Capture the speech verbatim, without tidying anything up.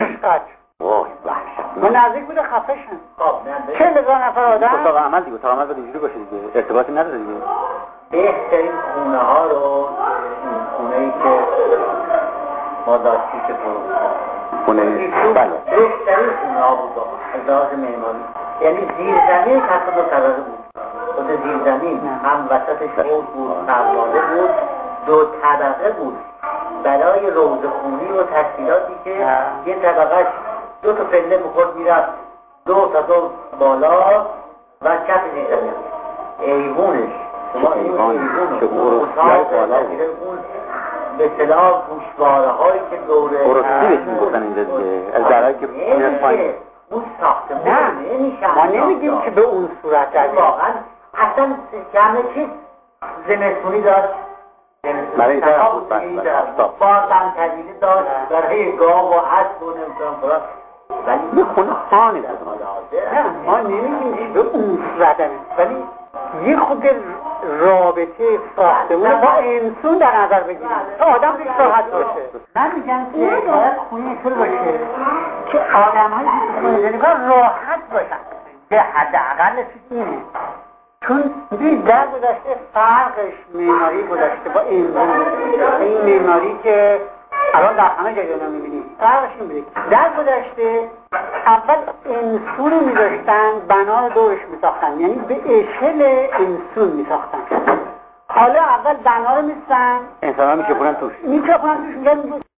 عشقت وای وحشت. ما نزدیک بوده خفشن. خب نه چه هزار نفر آدم؟ اتاق عمل دیگه، اتاق عمل باید اینجوری باشه دیگه، ارتباطی نداره دیگه. بهترین خونه ها رو این خونه ای که ما داشتی که فروختن خونه بله بهترین خونه ها بود از لحاظ معماری، یعنی زیر زمین خط دو طبقه بود، خود زیر زمین هم وسطش حوض بود، فواره بود، دو طبقه بود برای روزخونی و تحصیلاتی که یه طبقه دو تا پله میخورد میرفت دو تا دو بالا و کف زیر زمین ایوونش شما ایوون که اتاق بالا اون به اصطلاح گوشواره هایی که دوره ارسطی بهش میگفتن اینجا دیگه، از درهایی که میاد پایین. اون ساخته نه ما نمیگیم که به اون صورت داریم واقعا اصلا همه چیز زمستونی داشت، برای این طرف بود بازم طویله داشت برای گاو و اسب و نمیتونم فرا، ولی یه خونه خانه بود. نه ما نمیگیم که به اون صورت داریم، ولی یه خود رابطه ساختمون با انسان در نظر بگیریم تا آدم دیگه راحت باشه. من میگم که باید خونه اینطور باشه که آدم های خونه زندگار راحت باشن، به حداقل اینه. چون میدونی در گذشته فرقش معماری گذشته با امروز، این معماری که الان در همه جای دنیا میبینیم فرقش این بوده. در گذشته اول انسون رو میذاشتن بنا رو دورش میساختن، یعنی به اشل انسون میساختن. حالا اول بنا رو میستن انسان ها میشه پونن توش میشه پونن توش میگن